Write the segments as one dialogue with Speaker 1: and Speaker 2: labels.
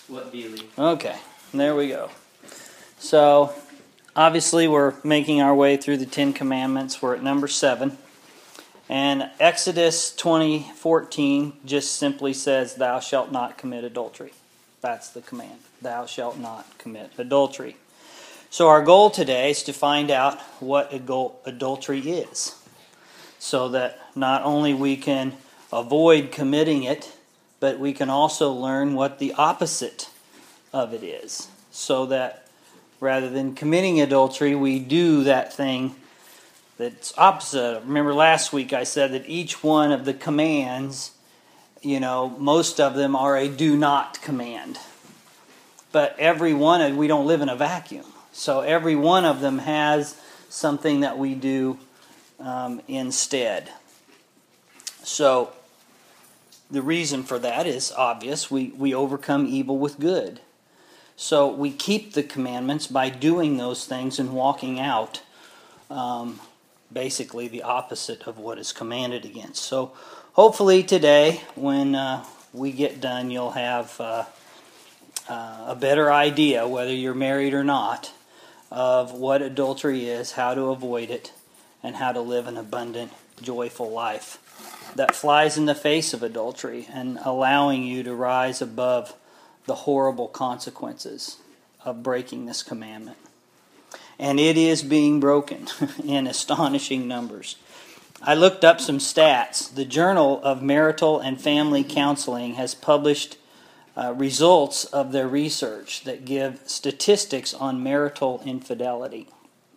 Speaker 1: What Beely?
Speaker 2: Okay, there we go. So, obviously we're making our way through the Ten Commandments. We're at number 7. And Exodus 20:14 just simply says, "Thou shalt not commit adultery." That's the command. Thou shalt not commit adultery. So our goal today is to find out what adultery is, so that not only we can avoid committing it, but we can also learn what the opposite of it is, so that rather than committing adultery, we do that thing that's opposite. Remember last week I said that each one of the commands, most of them are a do not command. But every one, we don't live in a vacuum. So every one of them has something that we do instead. So the reason for that is obvious. We overcome evil with good. So we keep the commandments by doing those things and walking out basically the opposite of what is commanded against. So hopefully today, when we get done, you'll have a better idea, whether you're married or not, of what adultery is, how to avoid it, and how to live an abundant, joyful life that flies in the face of adultery and allowing you to rise above the horrible consequences of breaking this commandment. And it is being broken in astonishing numbers. I looked up some stats. The Journal of Marital and Family Counseling has published results of their research that give statistics on marital infidelity.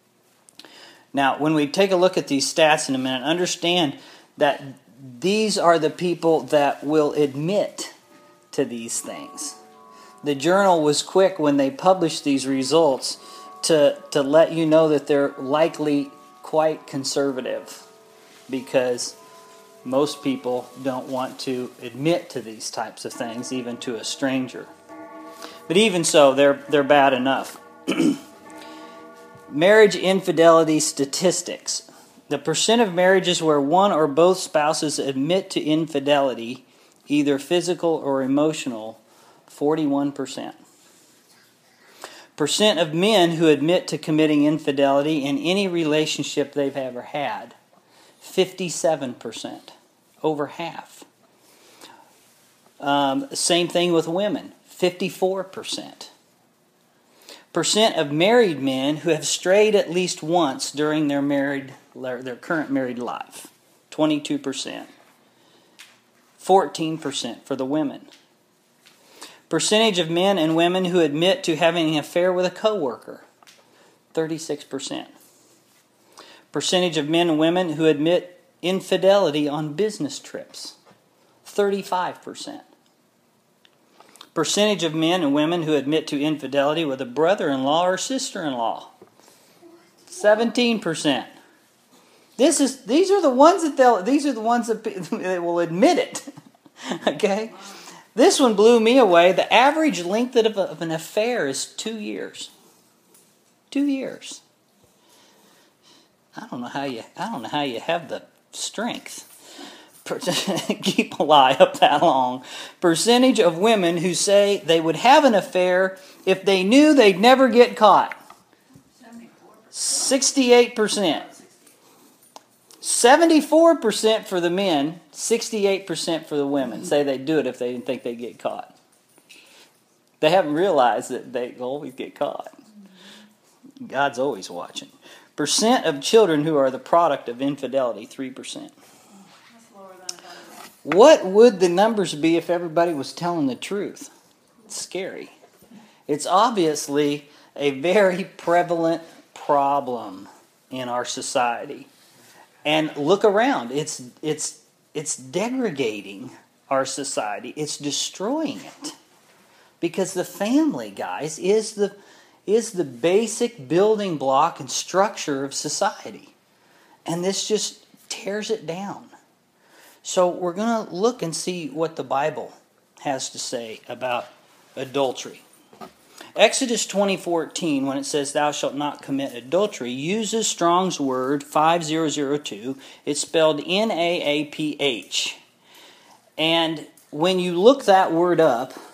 Speaker 2: Now, when we take a look at these stats in a minute, understand that these are the people that will admit to these things. The journal was quick when they published these results to let you know that they're likely quite conservative, because most people don't want to admit to these types of things, even to a stranger. But even so, they're bad enough. Marriage infidelity statistics. The percent of marriages where one or both spouses admit to infidelity, either physical or emotional, 41%. Percent of men who admit to committing infidelity in any relationship they've ever had, 57%. Over half. Same thing with women, 54%. Percent of married men who have strayed at least once during their current married life, 22%. 14% for the women. Percentage of men and women who admit to having an affair with a coworker, 36%. Percentage of men and women who admit infidelity on business trips, 35%. Percentage of men and women who admit to infidelity with a brother-in-law or sister-in-law, 17%. These are the ones that will admit it. Okay? This one blew me away. The average length of an affair is 2 years. 2 years. I don't know how you have the strength to keep a lie up that long. Percentage of women who say they would have an affair if they knew they'd never get caught, 68%. 74% for the men, 68% for the women say they'd do it if they didn't think they'd get caught. They haven't realized that they always get caught. God's always watching. Percent of children who are the product of infidelity, 3%. What would the numbers be if everybody was telling the truth? It's scary. It's obviously a very prevalent problem in our society. And look around. It's degrading our society. It's destroying it. Because the family, guys, is the basic building block and structure of society. And this just tears it down. So we're going to look and see what the Bible has to say about adultery. Exodus 20:14, when it says, "Thou shalt not commit adultery," uses Strong's word 5002. It's spelled Naaph. And when you look that word up,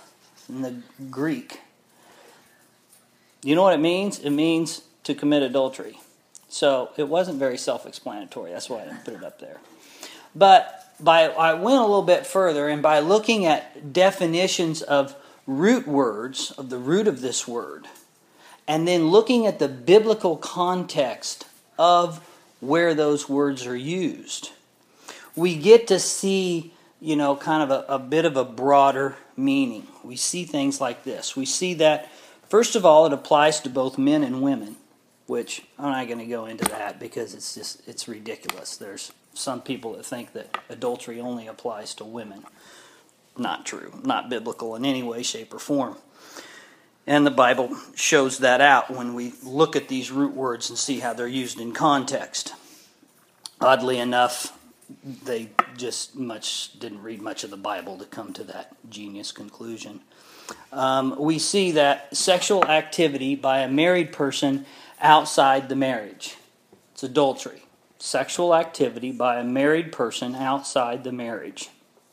Speaker 2: in the Greek. You know what it means? It means to commit adultery. So it wasn't very self-explanatory. That's why I didn't put it up there. But I went a little bit further, and by looking at definitions of root words, of the root of this word, and then looking at the biblical context of where those words are used, we get to see, kind of a bit of a broader meaning. We see things like this. We see that, first of all, it applies to both men and women, which I'm not going to go into that because it's ridiculous. There's some people that think that adultery only applies to women. Not true. Not biblical in any way, shape, or form. And the Bible shows that out when we look at these root words and see how they're used in context. Oddly enough, they just didn't read much of the Bible to come to that genius conclusion. We see that sexual activity by a married person outside the marriage. It's adultery. Sexual activity by a married person outside the marriage.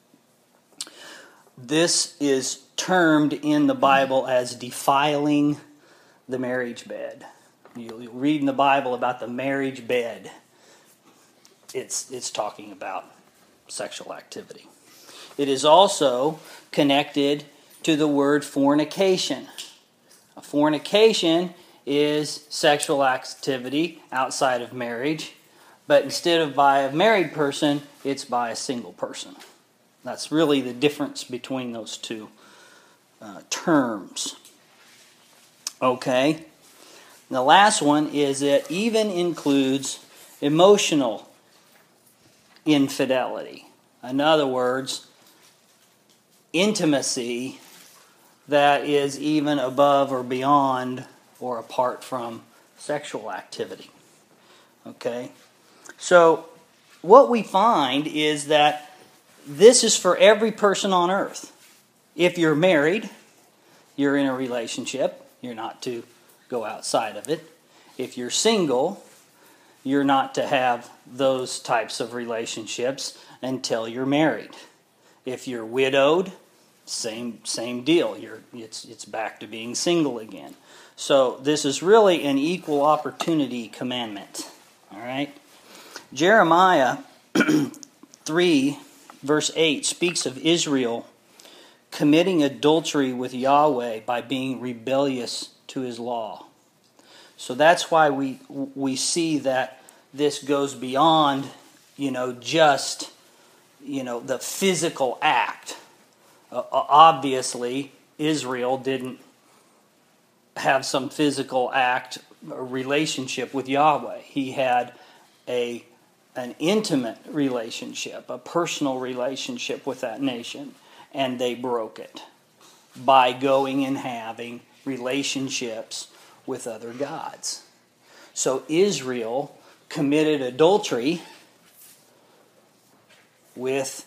Speaker 2: This is termed in the Bible as defiling the marriage bed. You'll read in the Bible about the marriage bed. It's talking about sexual activity. It is also connected to the word fornication. A fornication is sexual activity outside of marriage, but instead of by a married person, it's by a single person. That's really the difference between those two terms. Okay. The last one is it even includes emotional infidelity. In other words, intimacy that is even above or beyond or apart from sexual activity. Okay? So, what we find is that this is for every person on earth. If you're married, you're in a relationship. You're not to go outside of it. If you're single, you're not to have those types of relationships until you're married. If you're widowed, same deal. It's back to being single again. So this is really an equal opportunity commandment. All right? Jeremiah 3, verse 8 speaks of Israel committing adultery with Yahweh by being rebellious to his law. So that's why we see that this goes beyond, just, the physical act. Obviously, Israel didn't have some physical act or relationship with Yahweh. He had an intimate relationship, a personal relationship with that nation, and they broke it by going and having relationships with other gods. So Israel committed adultery with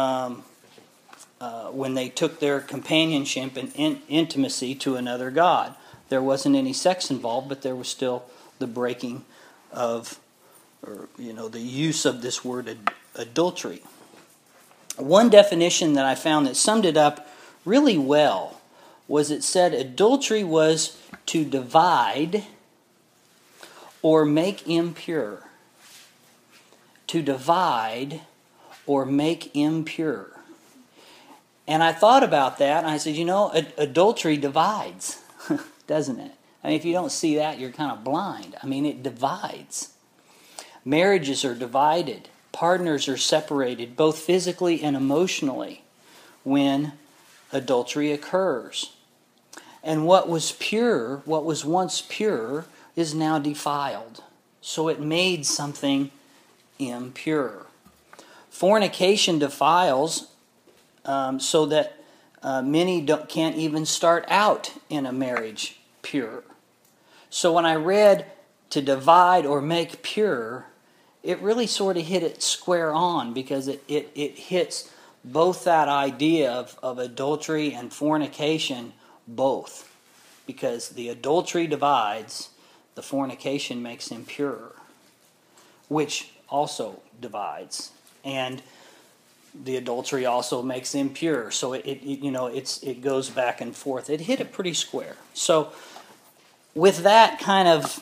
Speaker 2: when they took their companionship and intimacy to another god. There wasn't any sex involved, but there was still the breaking of, the use of this word adultery. One definition that I found that summed it up really well was it said adultery was to divide or make impure. To divide or make impure. And I thought about that, and I said, adultery divides, doesn't it? I mean, if you don't see that, you're kind of blind. I mean, it divides. Marriages are divided. Partners are separated, both physically and emotionally, when adultery occurs. And what was pure, what was once pure, is now defiled. So it made something impure. Fornication defiles so that many can't even start out in a marriage pure. So when I read to divide or make pure, it really sort of hit it square on, because it hits both that idea of adultery and fornication, both. Because the adultery divides, the fornication makes impure, which also divides. And the adultery also makes impure. So it goes back and forth. It hit it pretty square. So with that kind of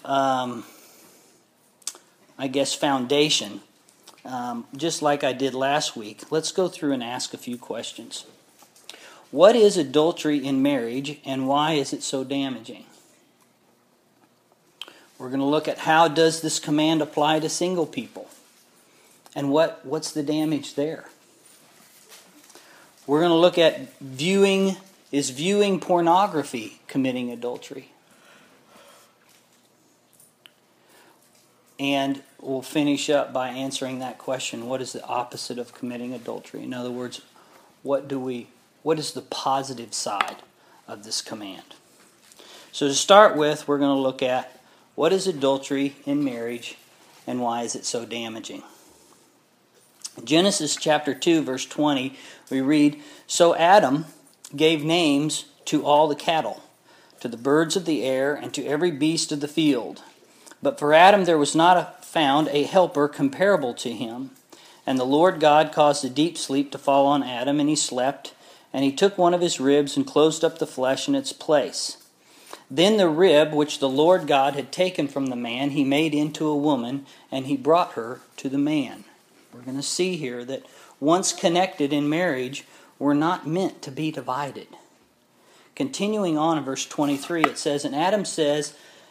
Speaker 2: foundation, just like I did last week, let's go through and ask a few questions. What is adultery in marriage, and why is it so damaging? We're going to look at how does this command apply to single people, and what's the damage there. We're going to look at viewing pornography committing adultery. And we'll finish up by answering that question: what is the opposite of committing adultery? In other words, what is the positive side of this command? So to start with, we're going to look at what is adultery in marriage and why is it so damaging. In Genesis chapter 2, verse 20, we read, "So Adam gave names to all the cattle, to the birds of the air, and to every beast of the field. But for Adam there was not found a helper comparable to him. And the Lord God caused a deep sleep to fall on Adam, and he slept. And he took one of his ribs and closed up the flesh in its place. Then the rib which the Lord God had taken from the man he made into a woman, and he brought her to the man." We're going to see here that once connected in marriage, we're not meant to be divided. Continuing on in verse 23, it says, "And Adam said,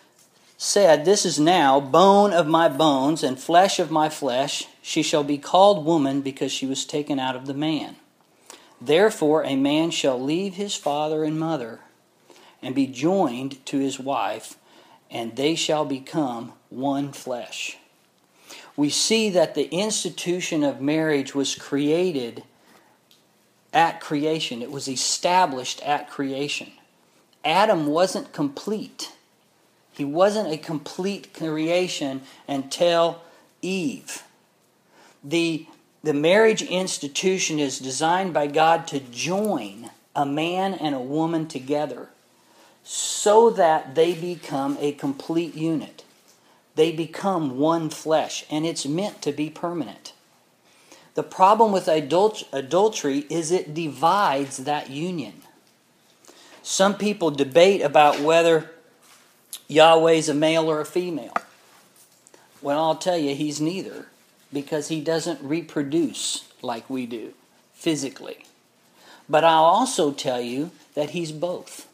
Speaker 2: This is now bone of my bones and flesh of my flesh. She shall be called woman, because she was taken out of the man. Therefore a man shall leave his father and mother and be joined to his wife, and they shall become one flesh." We see that the institution of marriage was created at creation. It was established at creation. Adam wasn't complete. He wasn't a complete creation until Eve. The marriage institution is designed by God to join a man and a woman together so that they become a complete unit. They become one flesh, and it's meant to be permanent. The problem with adultery is it divides that union. Some people debate about whether Yahweh's a male or a female. Well, I'll tell you, he's neither, because he doesn't reproduce like we do, physically. But I'll also tell you that he's both.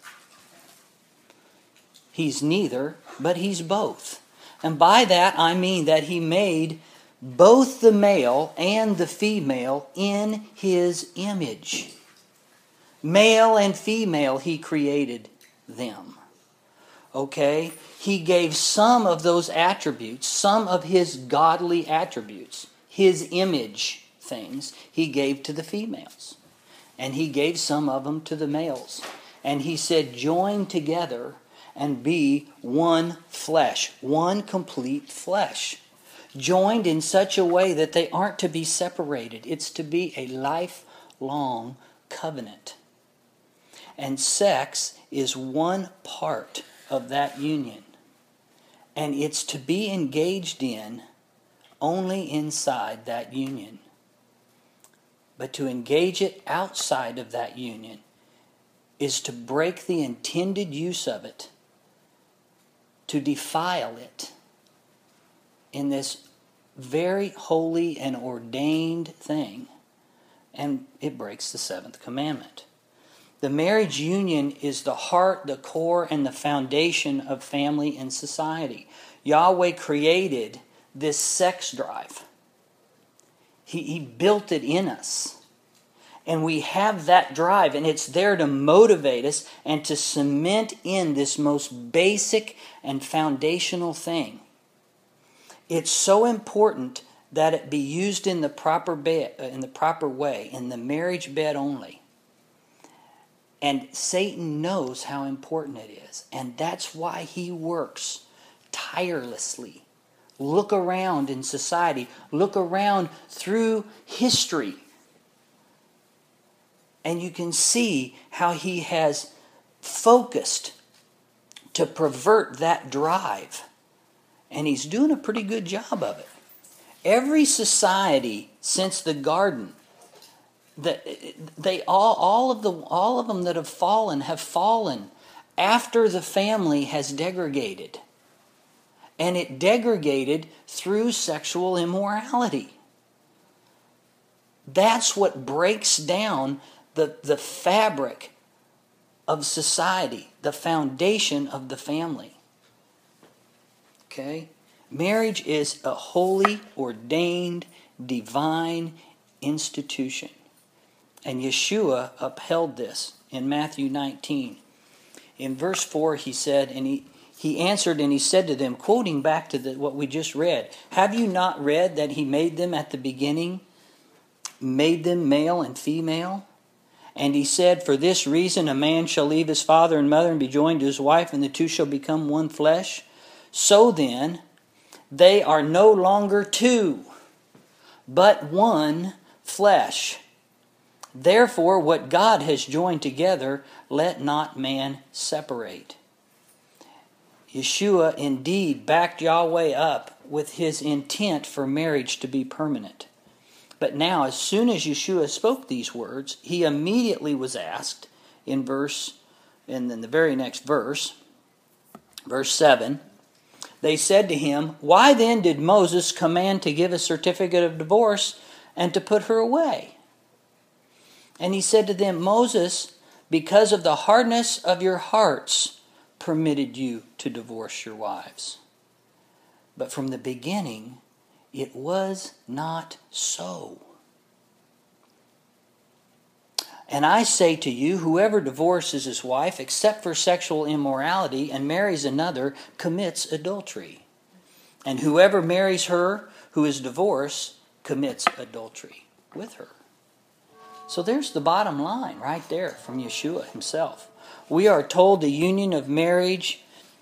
Speaker 2: He's neither, but he's both. And by that I mean that he made both the male and the female in his image. Male and female, he created them. Okay? He gave some of those attributes, some of his godly attributes, his image things, he gave to the females. And he gave some of them to the males. And he said, join together and be one flesh, one complete flesh. Joined in such a way that they aren't to be separated. It's to be a lifelong covenant. And sex is one part of that union. And it's to be engaged in only inside that union. But to engage it outside of that union is to break the intended use of it, to defile it in this very holy and ordained thing, and it breaks the seventh commandment. The marriage union is the heart, the core, and the foundation of family and society. Yahweh created this sex drive. He built it in us. And we have that drive, and it's there to motivate us and to cement in this most basic and foundational thing. It's so important that it be used in the proper way, in the marriage bed only. And Satan knows how important it is, and that's why he works tirelessly. Look around in society, look around through history, and you can see how he has focused to pervert that drive. And he's doing a pretty good job of it. Every society since the garden They all of them that have fallen after the family has degraded. And it degraded through sexual immorality. That's what breaks down the fabric of society, the foundation of the family. Okay? Marriage is a holy, ordained, divine institution. And Yeshua upheld this in Matthew 19. In verse 4 he said, and he answered and he said to them, quoting back to what we just read, have you not read that he made them at the beginning, made them male and female? And he said, for this reason a man shall leave his father and mother and be joined to his wife, and the two shall become one flesh. So then, they are no longer two, but one flesh. Therefore, what God has joined together, let not man separate. Yeshua indeed backed Yahweh up with his intent for marriage to be permanent. But now, as soon as Yeshua spoke these words, he immediately was asked in the very next verse, verse 7, they said to him, why then did Moses command to give a certificate of divorce and to put her away? And he said to them, Moses, because of the hardness of your hearts, permitted you to divorce your wives. But from the beginning, it was not so. And I say to you, whoever divorces his wife, except for sexual immorality, and marries another, commits adultery. And whoever marries her who is divorced, commits adultery with her. So there's the bottom line right there from Yeshua himself. We are told the union of marriage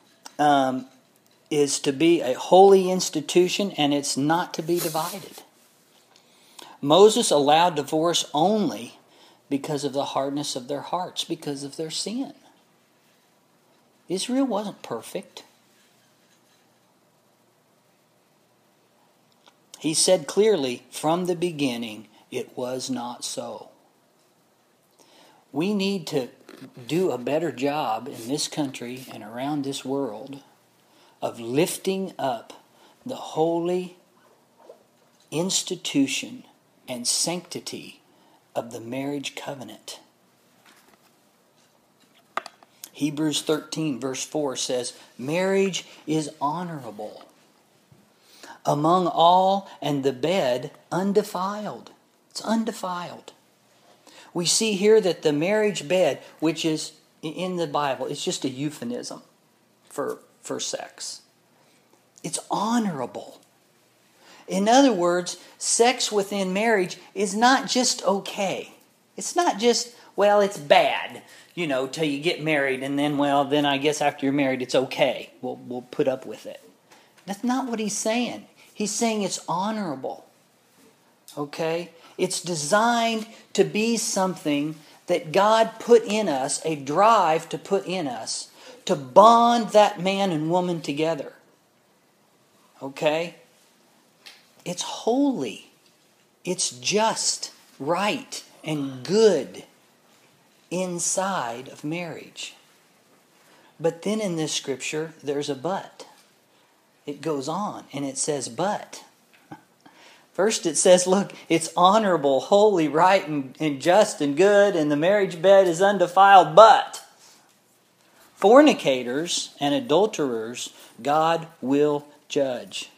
Speaker 2: is to be a holy institution, and it's not to be divided. Moses allowed divorce only because of the hardness of their hearts, because of their sin. Israel wasn't perfect. He said clearly from the beginning, it was not so. We need to do a better job in this country and around this world of lifting up the holy institution and sanctity of the marriage covenant. Hebrews 13 verse 4 says, marriage is honorable among all, and the bed undefiled. It's undefiled. We see here that the marriage bed, which is in the Bible, it's just a euphemism for sex. It's honorable. In other words, sex within marriage is not just okay. It's not just, well, it's bad, till you get married, and then I guess after you're married, it's okay. We'll put up with it. That's not what he's saying. He's saying it's honorable. Okay? It's designed to be something that God put in us, a drive to put in us, to bond that man and woman together. Okay? It's holy. It's just, right, and good inside of marriage. But then in this scripture, there's a but. It goes on, and it says but. First it says, look, it's honorable, holy, right, and just and good, and the marriage bed is undefiled, but fornicators and adulterers God will judge.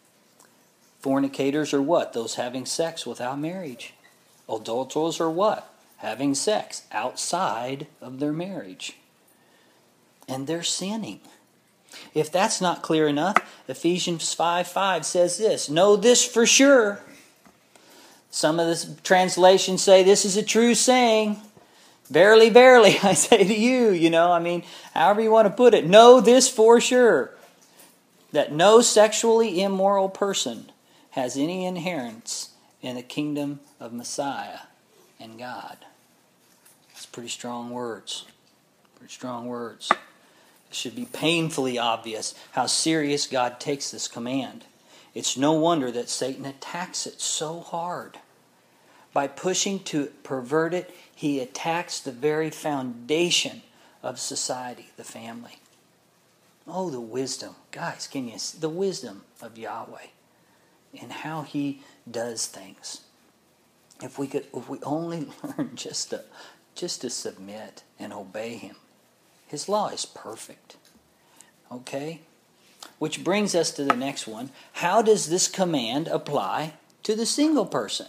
Speaker 2: Fornicators are what? Those having sex without marriage. Adulterers are what? Having sex outside of their marriage. And they're sinning. If that's not clear enough, Ephesians 5:5 says this, know this for sure. Some of the translations say this is a true saying. Verily, verily, I say to you, however you want to put it. Know this for sure, that no sexually immoral person has any inheritance in the kingdom of Messiah and God. That's pretty strong words. Pretty strong words. It should be painfully obvious how serious God takes this command. It's no wonder that Satan attacks it so hard. By pushing to pervert it, he attacks the very foundation of society, the family. Oh, the wisdom. Guys, can you see the wisdom of Yahweh and how he does things? If we only learn just to submit and obey him. His law is perfect. Okay? Which brings us to the next one. How does this command apply to the single person?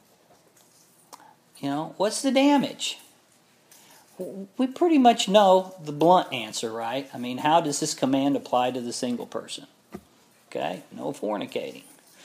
Speaker 2: What's the damage? We pretty much know the blunt answer, right? I mean, how does this command apply to the single person? Okay? No fornicating.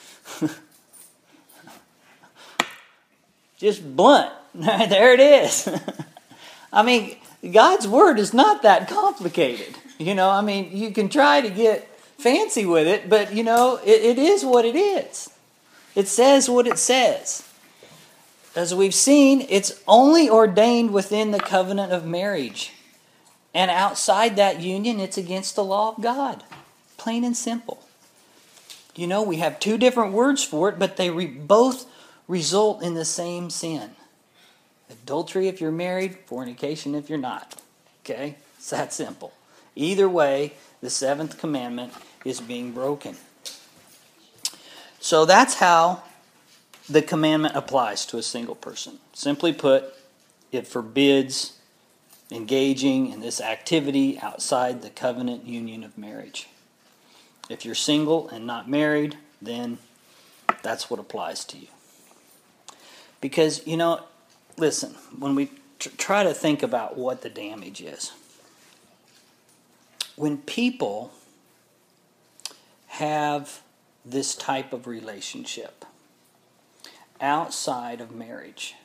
Speaker 2: Just blunt. There it is. I mean, God's word is not that complicated. You can try to get fancy with it, but, it is what it is. It says what it says. As we've seen, it's only ordained within the covenant of marriage. And outside that union, it's against the law of God. Plain and simple. We have two different words for it, but they both result in the same sin. Adultery if you're married, fornication if you're not. Okay? It's that simple. Either way, the seventh commandment is being broken. So that's how the commandment applies to a single person. Simply put, it forbids engaging in this activity outside the covenant union of marriage. If you're single and not married, then that's what applies to you. Because, listen, when we try to think about what the damage is, when people have this type of relationship outside of marriage,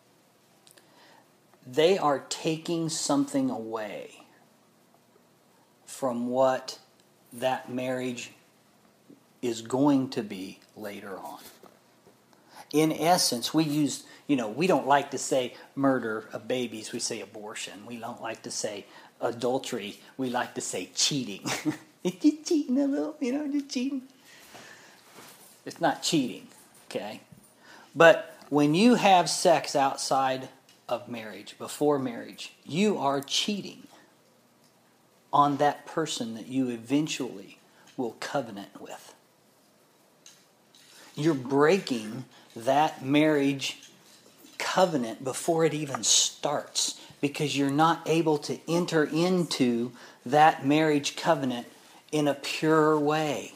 Speaker 2: they are taking something away from what that marriage is going to be later on. In essence, we don't like to say murder of babies, we say abortion. We don't like to say adultery, we like to say cheating. Just cheating a little, just cheating. It's not cheating, okay? But when you have sex outside of marriage, before marriage, you are cheating on that person that you eventually will covenant with. You're breaking that marriage covenant before it even starts because you're not able to enter into that marriage covenant in a pure way.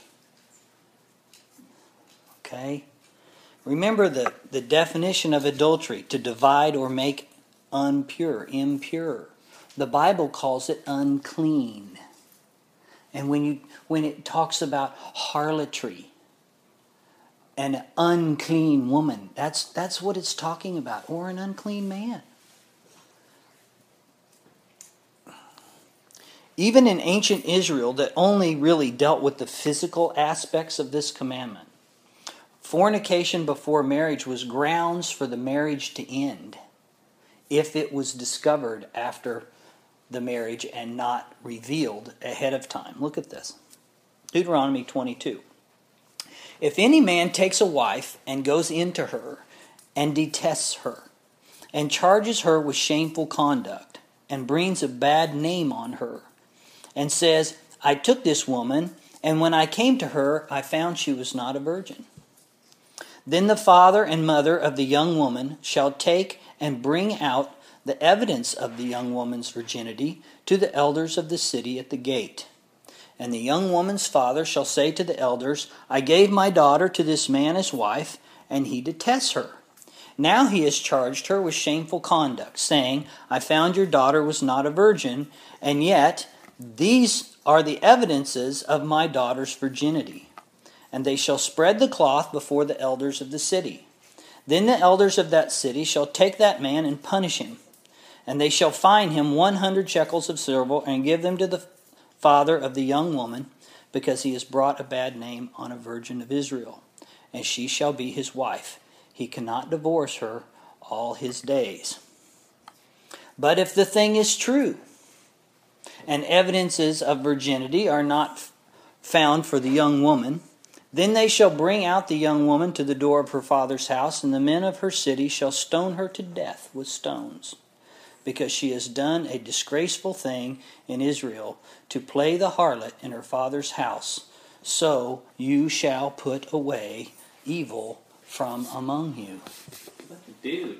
Speaker 2: Okay? Remember the definition of adultery, to divide or make impure. The Bible calls it unclean. And when it talks about harlotry, an unclean woman, that's what it's talking about, or an unclean man. Even in ancient Israel, that only really dealt with the physical aspects of this commandment, fornication before marriage was grounds for the marriage to end if it was discovered after the marriage and not revealed ahead of time. Look at this. Deuteronomy 22. If any man takes a wife and goes into her and detests her and charges her with shameful conduct and brings a bad name on her and says, I took this woman, and when I came to her, I found she was not a virgin. Then the father and mother of the young woman shall take and bring out the evidence of the young woman's virginity to the elders of the city at the gate. And the young woman's father shall say to the elders, I gave my daughter to this man as wife, and he detests her. Now he has charged her with shameful conduct, saying, I found your daughter was not a virgin, and yet these are the evidences of my daughter's virginity. And they shall spread the cloth before the elders of the city. Then the elders of that city shall take that man and punish him. And they shall fine him 100 shekels of silver and give them to the father of the young woman, because he has brought a bad name on a virgin of Israel. And she shall be his wife. He cannot divorce her all his days. But if the thing is true, and evidences of virginity are not found for the young woman, Then they shall bring out the young woman to the door of her father's house, and the men of her city shall stone her to death with stones, because she has done a disgraceful thing in Israel, to play the harlot in her father's house. So you shall put away evil from among you.
Speaker 1: Dude.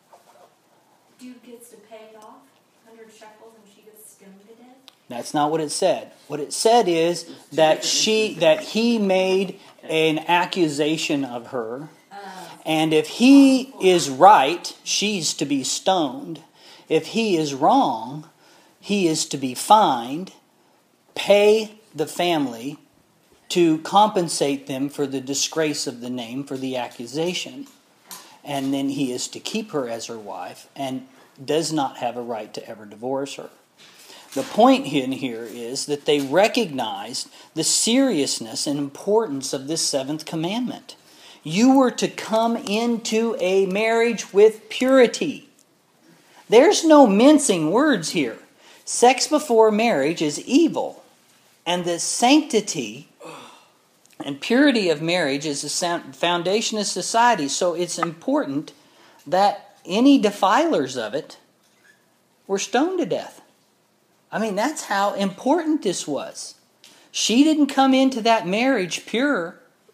Speaker 3: Dude gets to pay it off, 100 shekels, and she gets stoned to death?
Speaker 2: That's not what it said. What it said is that he made an accusation of her, and if he is right, she's to be stoned. If he is wrong, he is to be fined, pay the family to compensate them for the disgrace of the name, for the accusation. And then he is to keep her as her wife and does not have a right to ever divorce her. The point in here is that they recognized the seriousness and importance of this seventh commandment. You were to come into a marriage with purity. There's no mincing words here. Sex before marriage is evil, and the sanctity and purity of marriage is the foundation of society. So it's important that any defilers of it were stoned to death. I mean, that's how important this was. She didn't come into that marriage pure.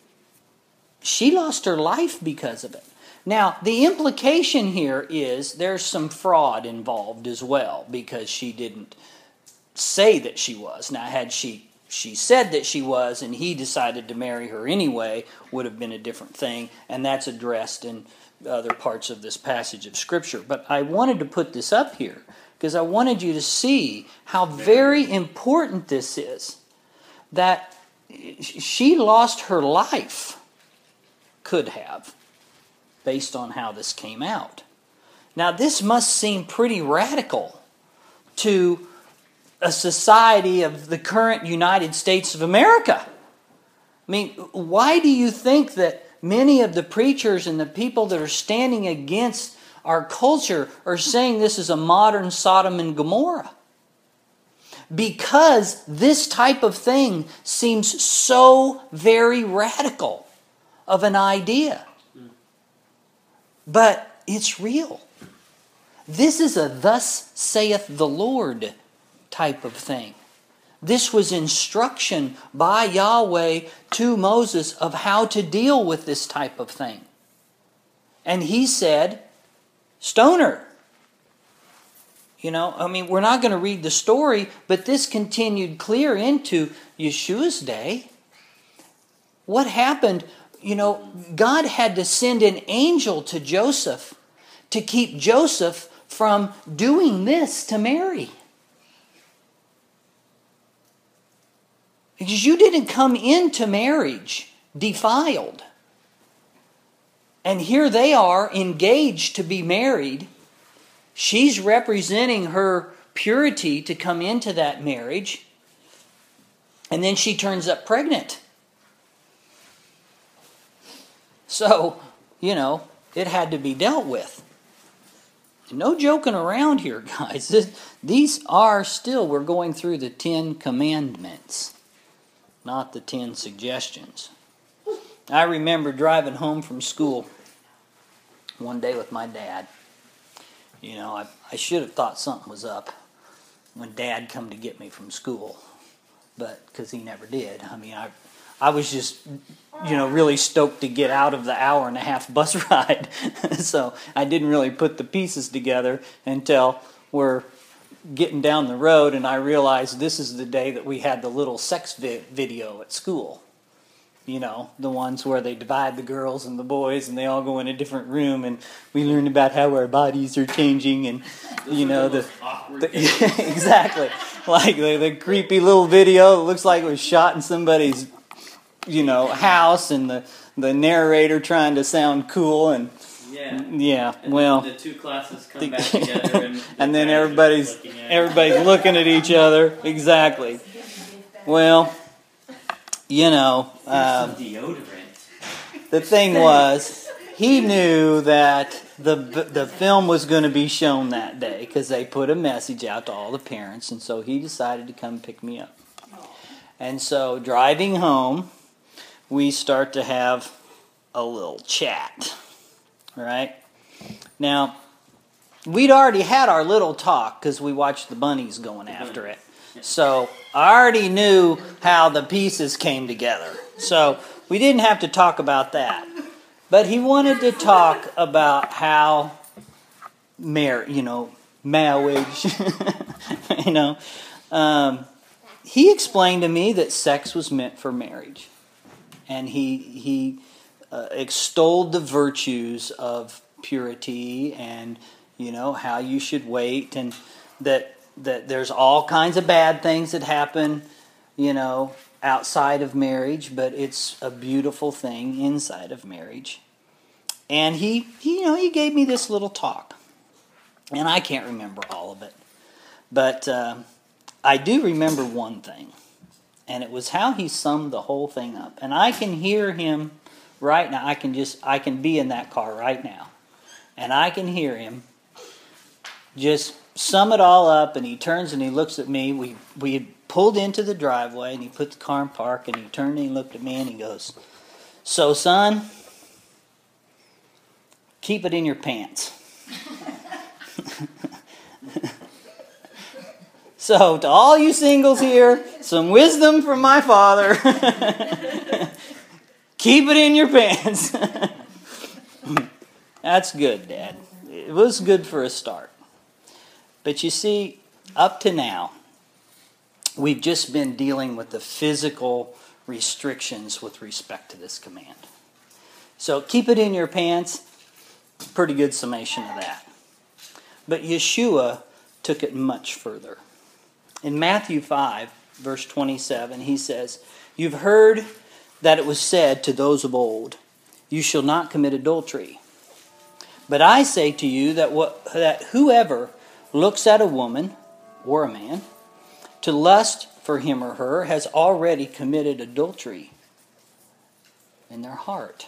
Speaker 2: She lost her life because of it. Now, the implication here is there's some fraud involved as well, because she didn't say that she was. Now, had she said that she was and he decided to marry her anyway, would have been a different thing, and that's addressed in other parts of this passage of Scripture. But I wanted to put this up here because I wanted you to see how very important this is, that she lost her life, could have, based on how this came out. Now, this must seem pretty radical to a society of the current United States of America. I mean, why do you think that many of the preachers and the people that are standing against our culture are saying this is a modern Sodom and Gomorrah? Because this type of thing seems so very radical of an idea. But it's real. This is a thus saith the Lord type of thing. This was instruction by Yahweh to Moses of how to deal with this type of thing. And he said, stone her. You know, I mean, we're not going to read the story, but this continued clear into Yeshua's day. What happened? You know, God had to send an angel to Joseph to keep Joseph from doing this to Mary. Because you didn't come into marriage defiled. And here they are engaged to be married. She's representing her purity to come into that marriage. And then she turns up pregnant. So, you know, it had to be dealt with. No joking around here, guys. These are still, we're going through the 10 Commandments, not the 10 suggestions. I remember driving home from school one day with my dad. You know, I should have thought something was up when Dad come to get me from school, but because he never did. I mean, I was just, you know, really stoked to get out of the hour-and-a-half bus ride. So I didn't really put the pieces together until we're getting down the road, and I realized this is the day that we had the little sex video at school. You know, the ones where they divide the girls and the boys, and they all go in a different room, and we learn about how our bodies are changing, and you know the exactly, like the creepy little video that looks like it was shot in somebody's, you know, house, and the narrator trying to sound cool, and yeah,
Speaker 1: and
Speaker 2: well,
Speaker 1: the two classes come back together,
Speaker 2: and then everybody's looking at each other, exactly. Well, you know,
Speaker 1: deodorant.
Speaker 2: The thing was, he knew that the film was going to be shown that day because they put a message out to all the parents, and so he decided to come pick me up. And so driving home, we start to have a little chat. All right? Now, we'd already had our little talk because we watched the bunnies going after it. So I already knew how the pieces came together. So we didn't have to talk about that. But he wanted to talk about how marriage, he explained to me that sex was meant for marriage. And he extolled the virtues of purity and, how you should wait, and that there's all kinds of bad things that happen, outside of marriage, but it's a beautiful thing inside of marriage. And he gave me this little talk. And I can't remember all of it. But I do remember one thing. And it was how he summed the whole thing up. And I can hear him right now. I can be in that car right now. And I can hear him just sum it all up. And he turns and he looks at me. We had pulled into the driveway and he put the car in park. And he turned and he looked at me and he goes, "So, son, keep it in your pants." So, to all you singles here, some wisdom from my father. Keep it in your pants. That's good, Dad. It was good for a start. But you see, up to now, we've just been dealing with the physical restrictions with respect to this command. So, keep it in your pants. Pretty good summation of that. But Yeshua took it much further. In Matthew 5, verse 27, he says, "You've heard that it was said to those of old, 'You shall not commit adultery.' But I say to you that whoever looks at a woman or a man to lust for him or her has already committed adultery in their heart."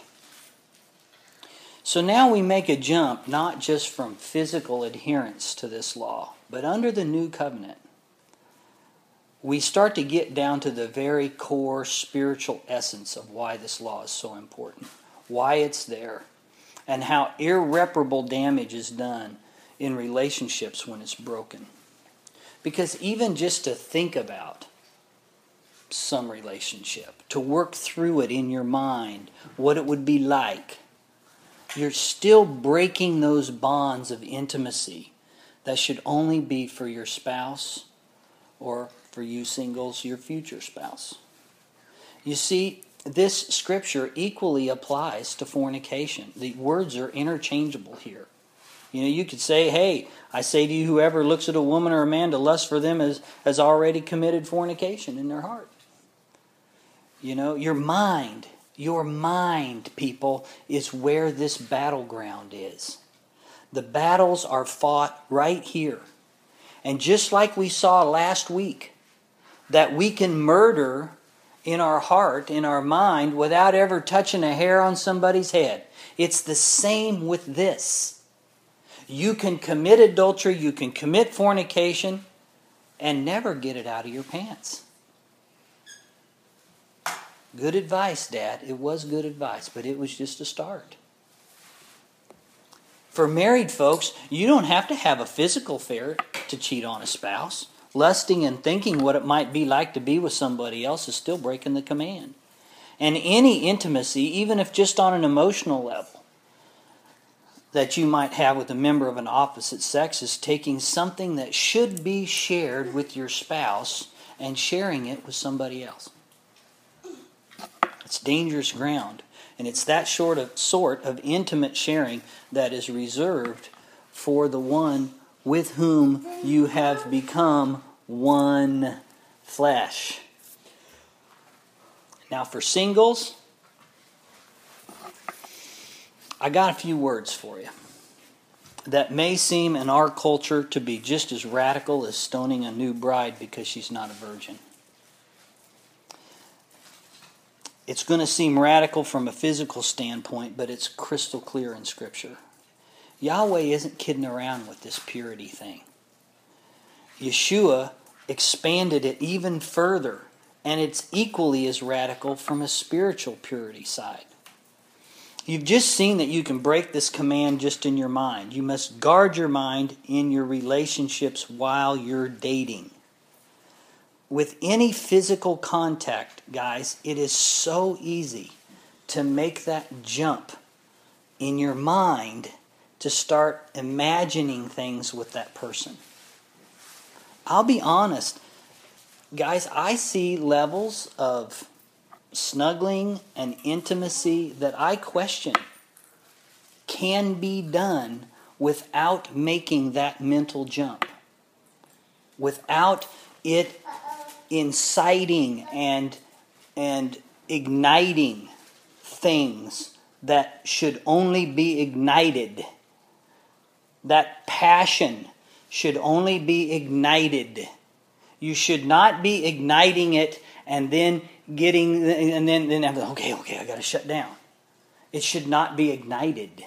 Speaker 2: So now we make a jump not just from physical adherence to this law, but under the new covenant, we start to get down to the very core spiritual essence of why this law is so important, why it's there, and how irreparable damage is done in relationships when it's broken. Because even just to think about some relationship, to work through it in your mind, what it would be like, you're still breaking those bonds of intimacy that should only be for your spouse, or for you singles, your future spouse. You see, this scripture equally applies to fornication. The words are interchangeable here. You could say, "Hey, I say to you, whoever looks at a woman or a man to lust for them has already committed fornication in their heart." Your mind, people, is where this battleground is. The battles are fought right here. And just like we saw last week, that we can murder in our heart, in our mind, without ever touching a hair on somebody's head. It's the same with this. You can commit adultery, you can commit fornication, and never get it out of your pants. Good advice, Dad. It was good advice, but it was just a start. For married folks, you don't have to have a physical affair to cheat on a spouse. Lusting and thinking what it might be like to be with somebody else is still breaking the command. And any intimacy, even if just on an emotional level, that you might have with a member of an opposite sex is taking something that should be shared with your spouse and sharing it with somebody else. It's dangerous ground. And it's that sort of intimate sharing that is reserved for the one with whom you have become one flesh. Now for singles, I got a few words for you that may seem in our culture to be just as radical as stoning a new bride because she's not a virgin. It's going to seem radical from a physical standpoint, but it's crystal clear in Scripture. Yahweh isn't kidding around with this purity thing. Yeshua expanded it even further And it's equally as radical from a spiritual purity side. You've just seen that you can break this command just in your mind. You must guard your mind in your relationships while you're dating. With any physical contact, guys, it is so easy to make that jump in your mind to start imagining things with that person. I'll be honest, guys, I see levels of snuggling and intimacy that I question can be done without making that mental jump, without it inciting and igniting things that should only be ignited. That passion should only be ignited. You should not be igniting it and then okay, I got to shut down. It should not be ignited.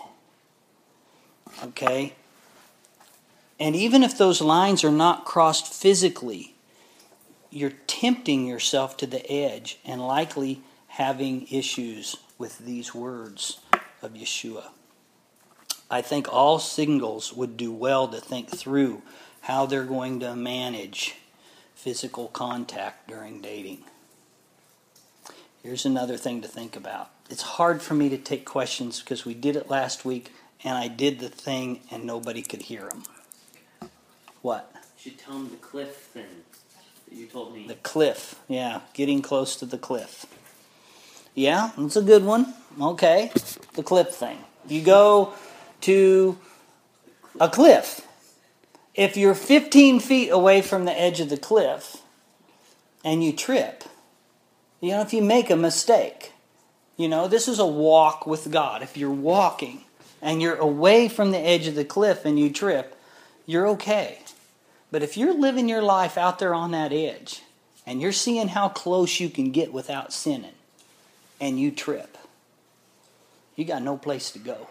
Speaker 2: Okay? And even if those lines are not crossed physically, you're tempting yourself to the edge and likely having issues with these words of Yeshua. I think all singles would do well to think through how they're going to manage physical contact during dating. Here's another thing to think about. It's hard for me to take questions because we did it last week and I did the thing and nobody could hear them. What?
Speaker 1: You should tell them the cliff thing that you told me.
Speaker 2: The cliff, yeah, getting close to the cliff. Yeah, that's a good one. Okay, the cliff thing. You go to a cliff. If you're 15 feet away from the edge of the cliff and you trip, if you make a mistake, this is a walk with God. If you're walking and you're away from the edge of the cliff and you trip, you're okay. But if you're living your life out there on that edge and you're seeing how close you can get without sinning and you trip, you got no place to go.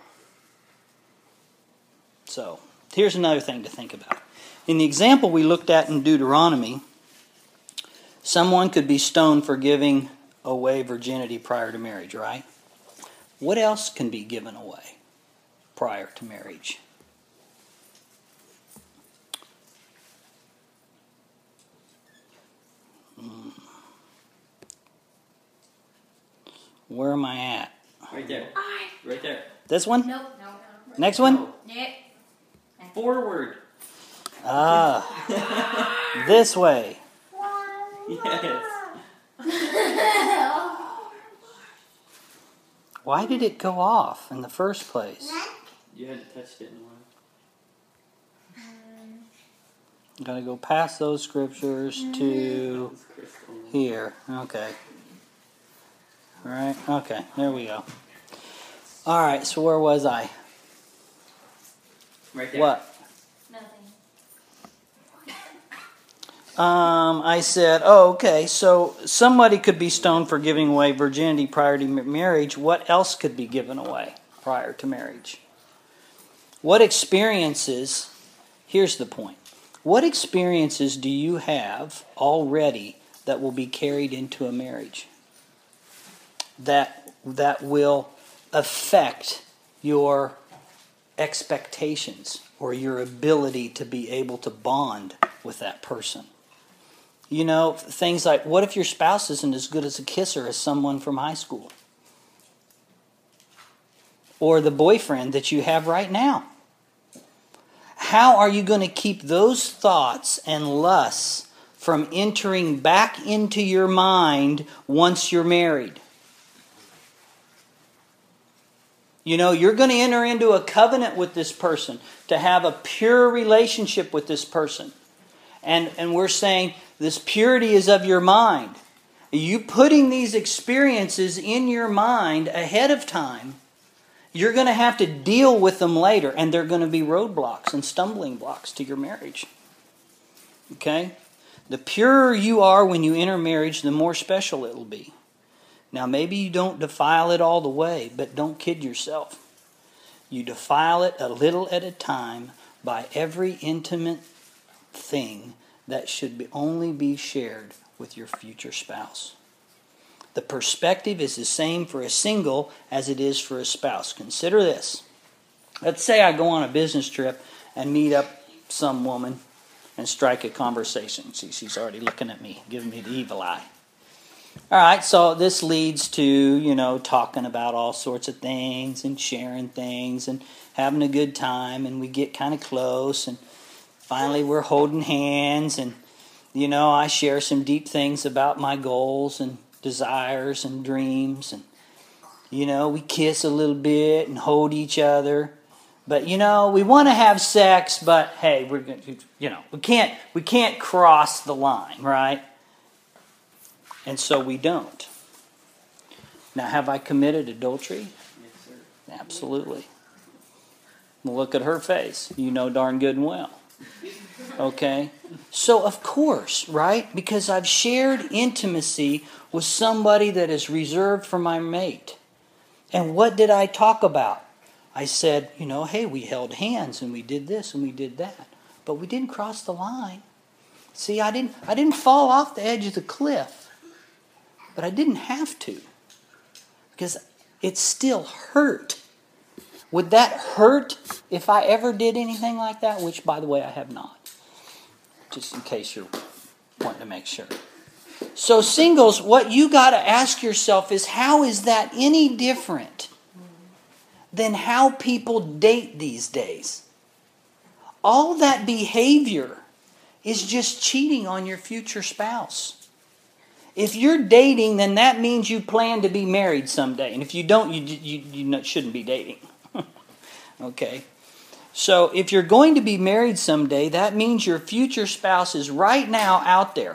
Speaker 2: So, here's another thing to think about. In the example we looked at in Deuteronomy, someone could be stoned for giving away virginity prior to marriage, right? What else can be given away prior to marriage? Where am I at?
Speaker 1: Right there. Right there.
Speaker 2: This one?
Speaker 3: No.
Speaker 2: Next one?
Speaker 3: Yep.
Speaker 1: Forward.
Speaker 2: This way.
Speaker 1: Yes.
Speaker 2: Why did it go off in the first place?
Speaker 1: You hadn't touched it in a while.
Speaker 2: I'm going to go past those scriptures to here. Okay. All right. Okay. There we go. All right. So where was I?
Speaker 1: Right there.
Speaker 2: What?
Speaker 3: Nothing.
Speaker 2: I said, okay, so somebody could be stoned for giving away virginity prior to marriage. What else could be given away prior to marriage? What experiences, here's the point, what experiences do you have already that will be carried into a marriage? That will affect your expectations or your ability to be able to bond with that person. Things like, what if your spouse isn't as good as a kisser as someone from high school? Or the boyfriend that you have right now? How are you going to keep those thoughts and lusts from entering back into your mind once you're married? You're going to enter into a covenant with this person to have a pure relationship with this person. And we're saying this purity is of your mind. You putting these experiences in your mind ahead of time, you're going to have to deal with them later. And they're going to be roadblocks and stumbling blocks to your marriage. Okay? The purer you are when you enter marriage, the more special it will be. Now, maybe you don't defile it all the way, but don't kid yourself. You defile it a little at a time by every intimate thing that should only be shared with your future spouse. The perspective is the same for a single as it is for a spouse. Consider this. Let's say I go on a business trip and meet up some woman and strike a conversation. See, she's already looking at me, giving me the evil eye. All right, so this leads to, talking about all sorts of things and sharing things and having a good time, and we get kind of close, and finally we're holding hands, and, I share some deep things about my goals and desires and dreams, and, we kiss a little bit and hold each other. But, we want to have sex, but, hey, we're going to, we can't cross the line, right? And so we don't. Now, have I committed adultery?
Speaker 1: Yes, sir.
Speaker 2: Absolutely. Well, look at her face. You know darn good and well. Okay? So, of course, right? Because I've shared intimacy with somebody that is reserved for my mate. And what did I talk about? I said, hey, we held hands and we did this and we did that. But we didn't cross the line. See, I didn't fall off the edge of the cliff. But I didn't have to. Because it still hurt. Would that hurt if I ever did anything like that? Which, by the way, I have not. Just in case you're wanting to make sure. So singles, what you got to ask yourself is, how is that any different than how people date these days? All that behavior is just cheating on your future spouse. If you're dating, then that means you plan to be married someday. And if you don't, you shouldn't be dating. Okay? So if you're going to be married someday, that means your future spouse is right now out there.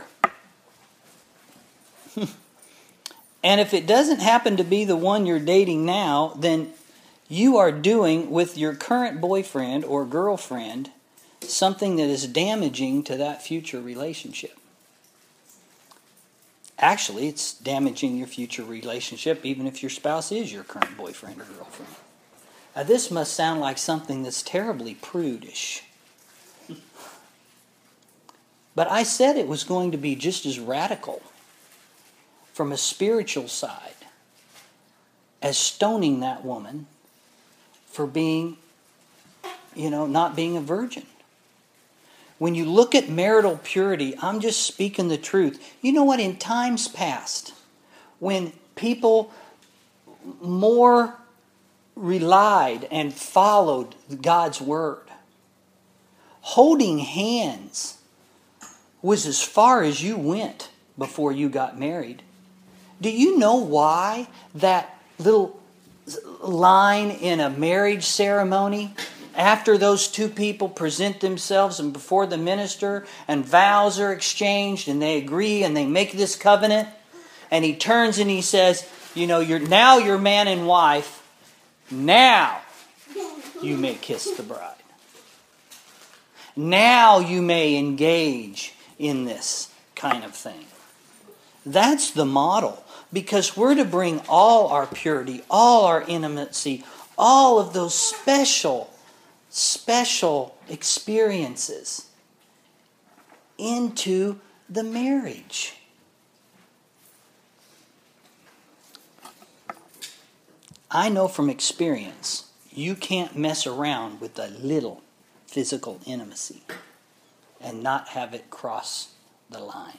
Speaker 2: And if it doesn't happen to be the one you're dating now, then you are doing with your current boyfriend or girlfriend something that is damaging to that future relationship. Actually, it's damaging your future relationship even if your spouse is your current boyfriend or girlfriend. Now, this must sound like something that's terribly prudish. But I said it was going to be just as radical from a spiritual side as stoning that woman for being, not being a virgin. When you look at marital purity, I'm just speaking the truth. You know what? In times past, when people more relied and followed God's word, holding hands was as far as you went before you got married. Do you know why that little line in a marriage ceremony, after those two people present themselves and before the minister and vows are exchanged and they agree and they make this covenant, and he turns and he says, you're man and wife, now you may kiss the bride. Now you may engage in this kind of thing. That's the model, because we're to bring all our purity, all our intimacy, all of those special experiences into the marriage. I know from experience, you can't mess around with a little physical intimacy and not have it cross the line.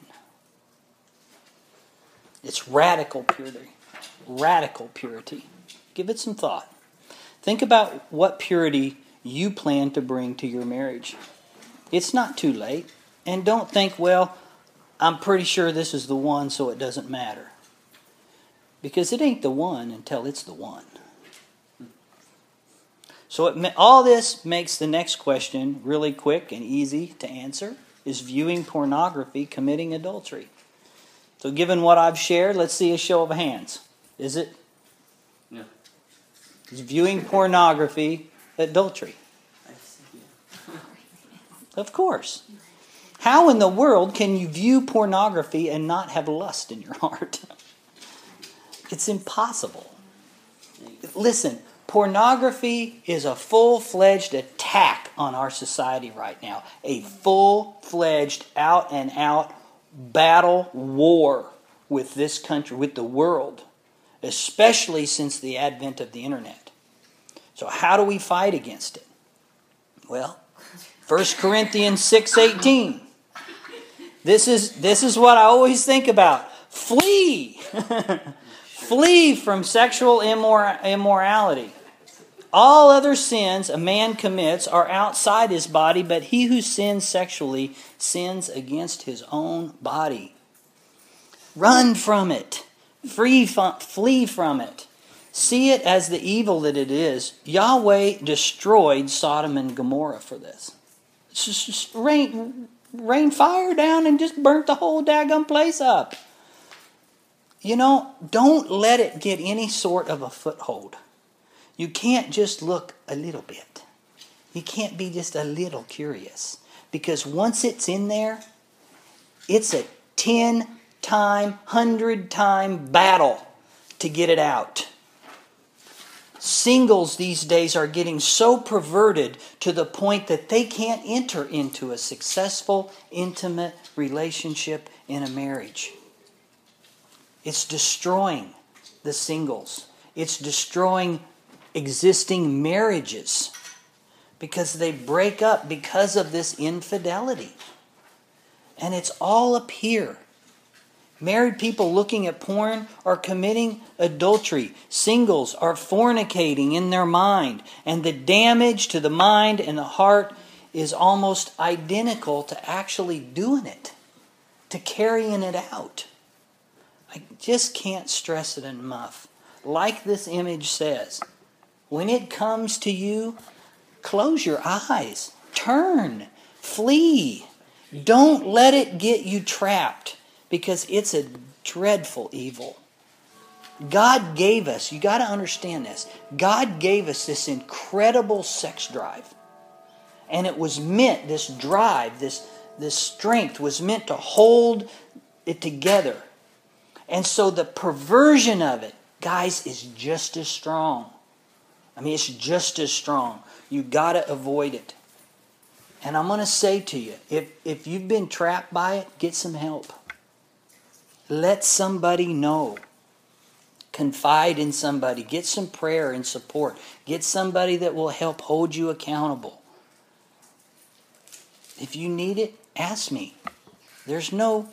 Speaker 2: It's radical purity. Radical purity. Give it some thought. Think about what purity you plan to bring to your marriage. It's not too late. And don't think, well, I'm pretty sure this is the one, so it doesn't matter. Because it ain't the one until it's the one. So all this makes the next question really quick and easy to answer. Is viewing pornography committing adultery? So given what I've shared, let's see a show of hands. Is it?
Speaker 1: No.
Speaker 2: Is viewing pornography adultery?
Speaker 1: I see.
Speaker 2: Of course. How in the world can you view pornography and not have lust in your heart? It's impossible. Listen, pornography is a full-fledged attack on our society right now. A full-fledged, out-and-out battle war with this country, with the world, especially since the advent of the internet. So how do we fight against it? Well, 1 Corinthians 6:18. This is what I always think about. Flee. Flee from sexual immorality. All other sins a man commits are outside his body, but he who sins sexually sins against his own body. Run from it. Flee from it. See it as the evil that it is. Yahweh destroyed Sodom and Gomorrah for this. It's just rain fire down and just burnt the whole daggum place up. Don't let it get any sort of a foothold. You can't just look a little bit. You can't be just a little curious. Because once it's in there, it's a 10-time, 100-time battle to get it out. Singles these days are getting so perverted to the point that they can't enter into a successful, intimate relationship in a marriage. It's destroying the singles. It's destroying existing marriages because they break up because of this infidelity. And it's all up here. Married people looking at porn are committing adultery. Singles are fornicating in their mind. And the damage to the mind and the heart is almost identical to actually doing it, to carrying it out. I just can't stress it enough. Like this image says, when it comes to you, close your eyes. Turn. Flee. Don't let it get you trapped, because it's a dreadful evil. God gave us, you got to understand this, God gave us this incredible sex drive. And it was meant, this drive, this strength was meant to hold it together. And so the perversion of it, guys, is just as strong. I mean, it's just as strong. You got to avoid it. And I'm going to say to you, if you've been trapped by it, get some help. Let somebody know. Confide in somebody. Get some prayer and support. Get somebody that will help hold you accountable. If you need it, ask me. There's no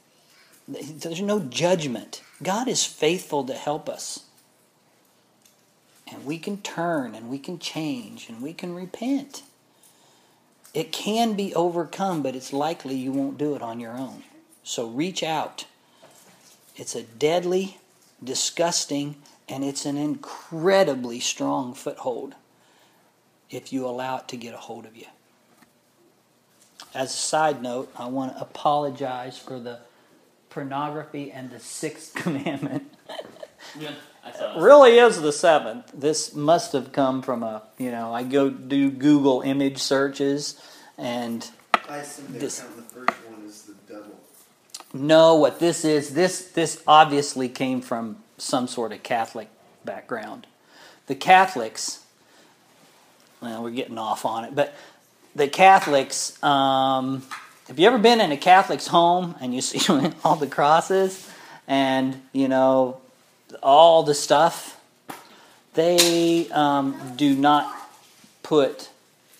Speaker 2: judgment. God is faithful to help us. And we can turn and we can change and we can repent. It can be overcome, but it's likely you won't do it on your own. So reach out. It's a deadly, disgusting, and it's an incredibly strong foothold if you allow it to get a hold of you. As a side note, I want to apologize for the pornography and the sixth commandment.
Speaker 1: Yeah, I saw it.
Speaker 2: Really is the seventh. This must have come from I go do Google image searches, and
Speaker 4: I assume they count the first one as the devil.
Speaker 2: No, what this is, this obviously came from some sort of Catholic background. The Catholics, well, we're getting off on it, but the Catholics, have you ever been in a Catholic's home and you see all the crosses and, all the stuff? They do not put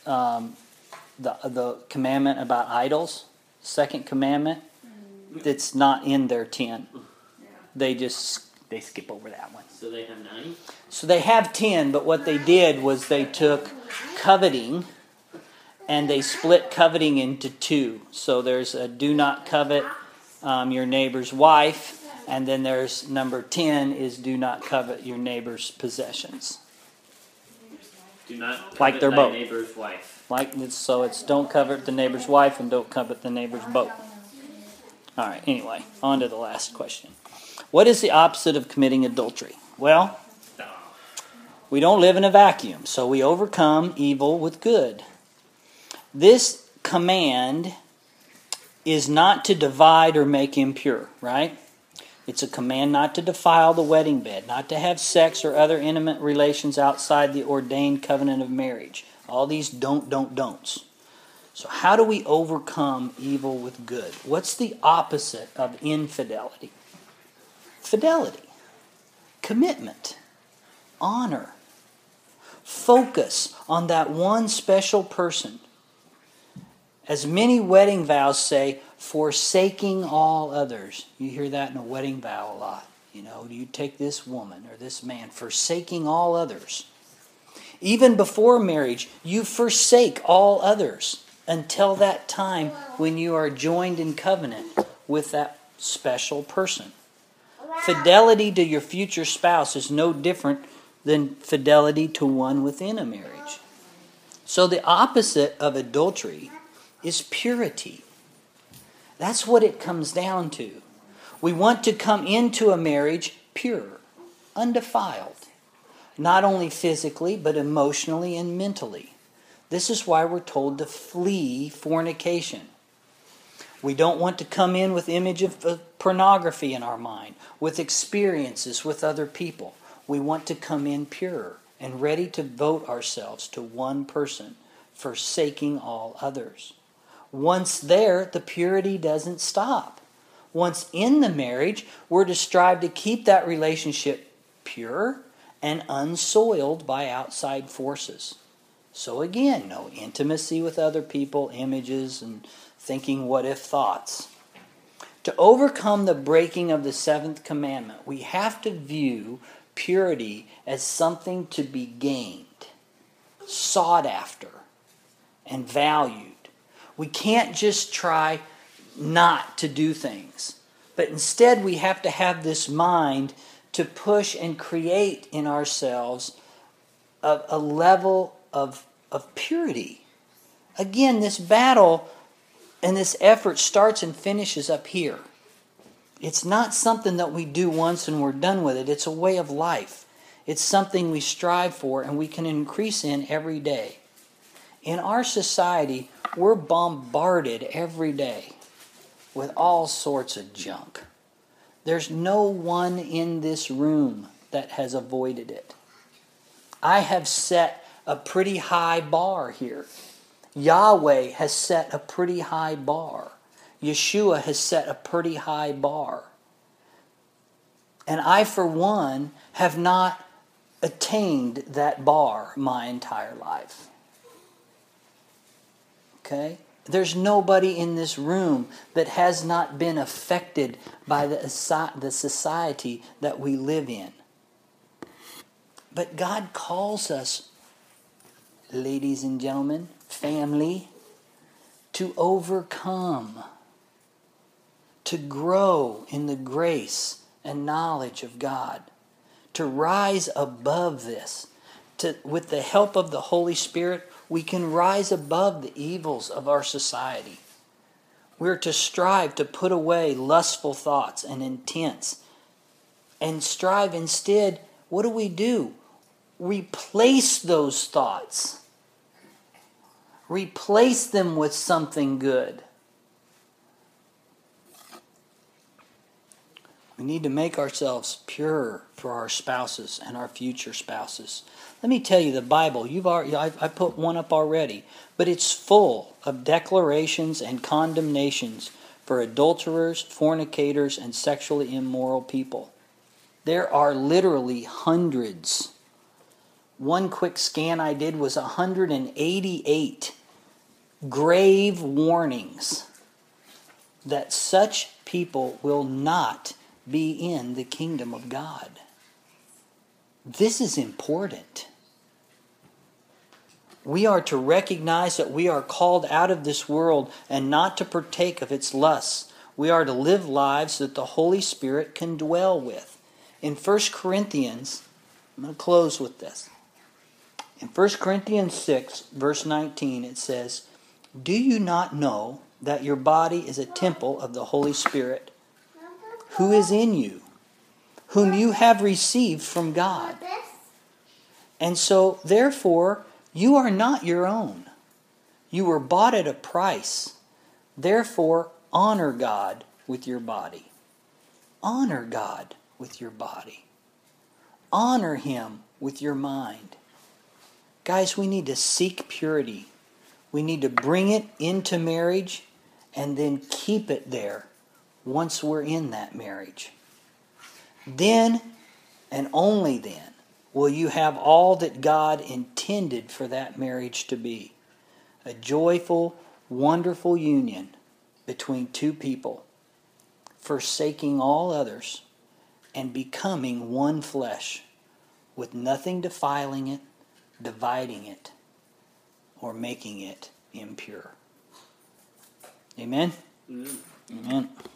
Speaker 2: the commandment about idols, second commandment, that's not in their 10. They skip over that one.
Speaker 1: So they have 9?
Speaker 2: So they have 10, but what they did was they took coveting and they split coveting into 2. So there's a do not covet your neighbor's wife, and then there's number 10 is do not covet your neighbor's possessions.
Speaker 1: Do not covet
Speaker 2: Like they're
Speaker 1: thy
Speaker 2: both.
Speaker 1: neighbor's wife.
Speaker 2: So it's don't covet the neighbor's wife and don't covet the neighbor's boat. All right, anyway, on to the last question. What is the opposite of committing adultery? Well, we don't live in a vacuum, so we overcome evil with good. This command is not to divide or make impure, right? It's a command not to defile the wedding bed, not to have sex or other intimate relations outside the ordained covenant of marriage. All these don'ts. So how do we overcome evil with good? What's the opposite of infidelity? Fidelity, commitment, honor, focus on that one special person. As many wedding vows say, forsaking all others. You hear that in a wedding vow a lot. You know, do you take this woman or this man, forsaking all others? Even before marriage, you forsake all others until that time when you are joined in covenant with that special person. Fidelity to your future spouse is no different than fidelity to one within a marriage. So the opposite of adultery is purity. That's what it comes down to. We want to come into a marriage pure, undefiled, not only physically, but emotionally and mentally. This is why we're told to flee fornication. We don't want to come in with image of pornography in our mind, with experiences with other people. We want to come in pure and ready to devote ourselves to one person, forsaking all others. Once there, the purity doesn't stop. Once in the marriage, we're to strive to keep that relationship pure and unsoiled by outside forces. So again, no intimacy with other people, images, and thinking what-if thoughts. To overcome the breaking of the seventh commandment, we have to view purity as something to be gained, sought after, and valued. We can't just try not to do things, but instead we have to have this mind to push and create in ourselves a level of purity. Again, this battle and this effort starts and finishes up here. It's not something that we do once and we're done with it. It's a way of life. It's something we strive for and we can increase in every day. In our society, we're bombarded every day with all sorts of junk. There's no one in this room that has avoided it. I have set a pretty high bar here. Yahweh has set a pretty high bar. Yeshua has set a pretty high bar. And I, for one, have not attained that bar my entire life. Okay? There's nobody in this room that has not been affected by the society that we live in. But God calls us, ladies and gentlemen, family, to overcome, to grow in the grace and knowledge of God, to rise above this. With the help of the Holy Spirit, we can rise above the evils of our society. We're to strive to put away lustful thoughts and intents and strive instead, what do? Replace those thoughts. Replace them with something good. We need to make ourselves pure for our spouses and our future spouses. Let me tell you, the Bible, I put one up already, but it's full of declarations and condemnations for adulterers, fornicators, and sexually immoral people. There are literally hundreds. One quick scan I did was 188 grave warnings that such people will not be in the kingdom of God. This is important. We are to recognize that we are called out of this world and not to partake of its lusts. We are to live lives that the Holy Spirit can dwell with. In 1 Corinthians, I'm going to close with this. In 1 Corinthians 6, verse 19, it says, "Do you not know that your body is a temple of the Holy Spirit, who is in you, whom you have received from God? And so, therefore, you are not your own. You were bought at a price. Therefore, honor God with your body." Honor God with your body. Honor Him with your mind. Guys, we need to seek purity. We need to bring it into marriage and then keep it there once we're in that marriage. Then, and only then, will you have all that God intended for that marriage to be. A joyful, wonderful union between two people, forsaking all others and becoming one flesh, with nothing defiling it, dividing it, or making it impure. Amen? Amen.